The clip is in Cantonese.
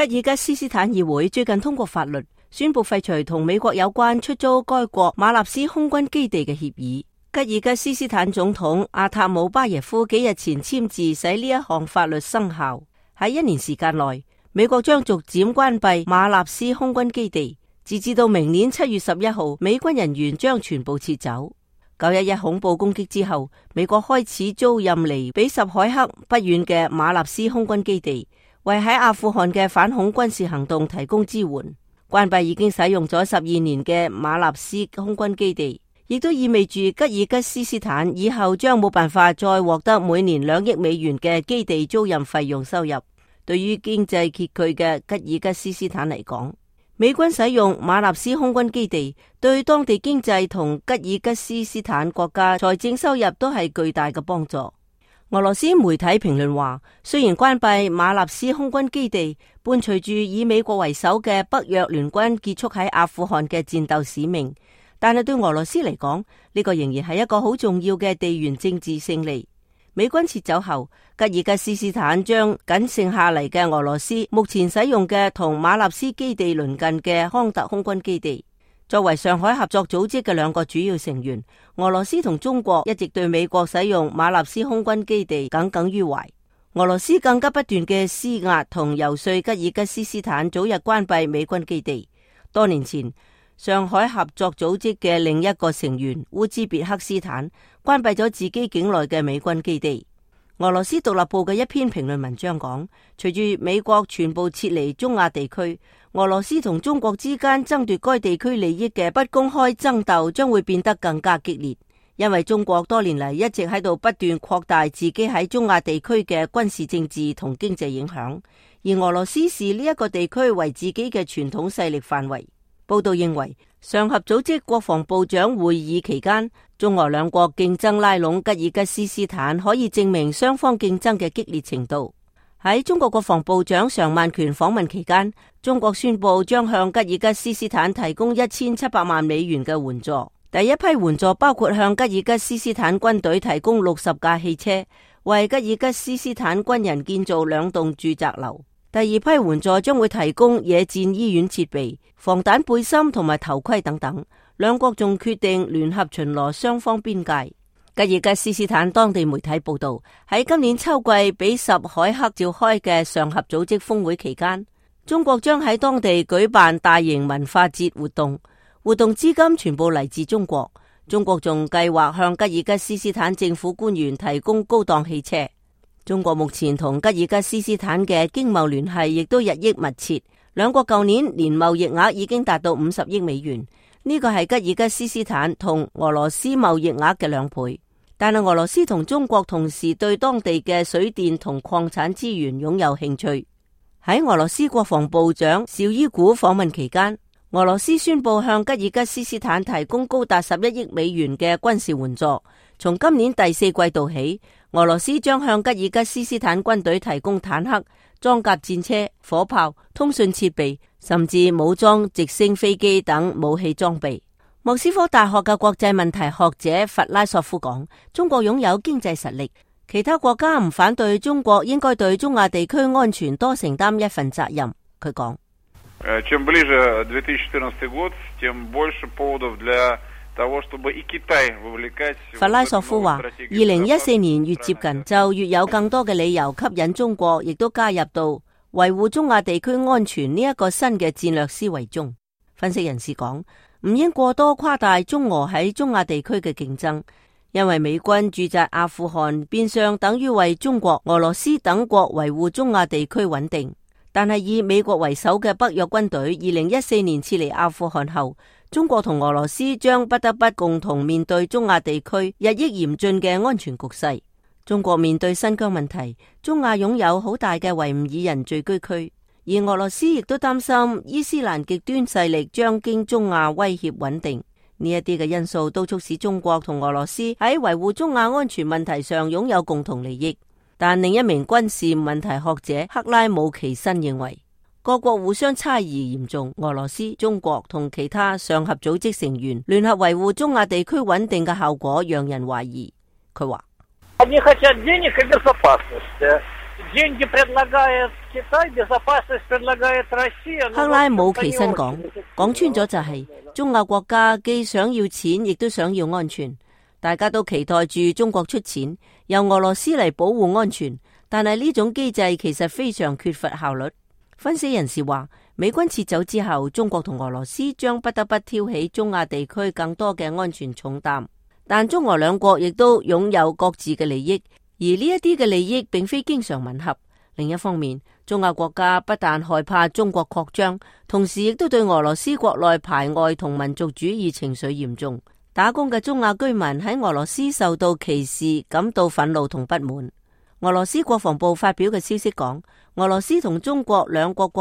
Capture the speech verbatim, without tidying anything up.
吉爾吉斯斯坦議會最近通過法律，宣布廢除同美國有關出租該國馬納斯空軍基地嘅協議。吉爾吉斯斯坦總統阿塔姆巴耶夫幾日前簽字，使呢一項法律生效。喺一年時間內，美國將逐漸關閉馬納斯空軍基地，直至到明年七月十一號，美軍人員將全部撤走。九一一恐怖攻擊之後，美國開始租賃離比什凱克不遠嘅馬納斯空軍基地，為喺阿富汗嘅反恐軍事行動提供支援。關閉已經使用咗十二年嘅馬納斯空軍基地，亦都意味住吉爾吉斯斯坦以後將冇辦法再獲得每年兩億美元嘅基地租賃費用收入。對於經濟拮據嘅吉爾吉斯斯坦嚟講，美軍使用馬納斯空軍基地對當地經濟同吉爾吉斯斯坦國家財政收入都係巨大嘅幫助。俄羅斯媒體評論話，雖然關閉馬納斯空軍基地伴隨住以美國為首嘅北約聯軍結束喺阿富汗嘅戰鬥使命，但係對俄羅斯嚟講，呢個仍然係一個好重要嘅地緣政治勝利。美軍撤走後，吉爾吉斯斯坦將僅剩下嚟嘅俄羅斯目前使用嘅同馬納斯基地鄰近嘅康特空軍基地。作為上海合作組織嘅兩個主要成員，俄羅斯同中國一直對美國使用馬納斯空軍基地耿耿於懷。俄羅斯更加不斷嘅施壓同游說吉爾吉斯斯坦早日關閉美軍基地。多年前，上海合作組織嘅另一個成員烏茲別克斯坦關閉咗自己境內嘅美軍基地。俄羅斯獨立報嘅一篇評論文章講，隨住美國全部撤離中亞地區，俄羅斯同中國之間爭奪該地區利益嘅不公開爭鬥將會變得更加激烈，因為中國多年嚟一直喺度不斷擴大自己喺中亞地區嘅軍事政治同經濟影響，而俄羅斯視呢一個地區為自己嘅傳統勢力範圍。報道認為，上合組織國防部長會議期間，中俄兩國競爭拉攏吉爾吉斯斯坦，可以證明雙方競爭嘅激烈程度。喺中國國防部長常萬權訪問期間，中國宣布將向吉爾吉斯斯坦提供一千七百萬美元嘅援助。第一批援助包括向吉爾吉斯斯坦軍隊提供六十架汽車，為吉爾吉斯斯坦軍人建造兩棟住宅樓。第二批援助將會提供野戰醫院設備、防彈背心同埋頭盔等等。兩國仲決定聯合巡邏雙方邊界。吉爾吉斯斯坦當地媒體報道，喺今年秋季比什凱克召開嘅上合組織峰會期間，中國將喺當地舉辦大型文化節活動，活動資金全部嚟自中國。中國仲計劃向吉爾吉斯斯坦政府官員提供高檔汽車。中國目前同吉爾吉斯斯坦嘅經貿聯繫亦都日益密切，兩國舊年年貿易額已經達到五十億美元，呢個係吉爾吉斯斯坦同俄羅斯貿易額嘅兩倍。但係俄羅斯同中國同時對當地嘅水電同礦產資源擁有興趣。喺俄羅斯國防部長紹伊古訪問期間，俄羅斯宣布向吉爾吉斯斯坦提供高達十一億美元嘅軍事援助。從今年第四季度起，俄羅斯將向吉爾吉斯斯坦軍隊提供坦克、裝甲戰車、火炮、通訊設備，甚至武裝直升飛機等武器裝備。莫斯科大學嘅國際問題學者弗拉索夫講，中國擁有經濟實力，其他國家唔反對中國應該對中亞地區安全多承擔一份責任。佢講， чем ближе две тысячи четырнадцатый год, тем больше поводов для 弗拉索夫話，二零一四年越接近，就越有更多嘅理由吸引中國，亦都加入到維護中亞地區安全呢一個新嘅戰略思維中。分析人士講，唔應過多誇大中俄喺中亞地區嘅競爭，因為美軍駐紮阿富汗變相等於為中國、俄羅斯等國維護中亞地區穩定。但係以美國為首嘅北約軍隊二零一四年撤離阿富汗後，中國同俄羅斯將不得不共同面對中亞地區日益嚴峻嘅安全局勢。中國面對新疆問題，中亞擁有好大嘅維吾爾人聚居區，而俄羅斯亦都擔心伊斯蘭極端勢力將經中亞威脅穩定。呢一啲嘅因素都促使中國同俄羅斯喺維護中亞安全問題上擁有共同利益。但另一名軍事問題學者克拉姆奇申認為，各國互相差異嚴重，俄羅斯、中國同其他上合組織成員聯合維護中亞地區穩定嘅效果讓人懷疑。佢話， 克拉姆其身講，講穿咗就係、是、中亞國家既想要錢，亦都想要安全。大家都期待住中國出錢，由俄羅斯嚟保護安全，但係呢種機制其實非常缺乏效率。分析人士話，美軍撤走之後，中國同俄羅斯將不得不挑起中亞地區更多嘅安全重擔。但中俄兩國亦都擁有各自嘅利益，而呢一啲嘅利益並非經常吻合。另一方面，中亞國家不但害怕中國擴張，同時亦都對俄羅斯國內排外同民族主義情緒嚴重。打工嘅中亞居民喺俄羅斯受到歧視感到憤怒同不滿。俄羅斯國防部發表嘅消息講，俄羅斯同中國兩國國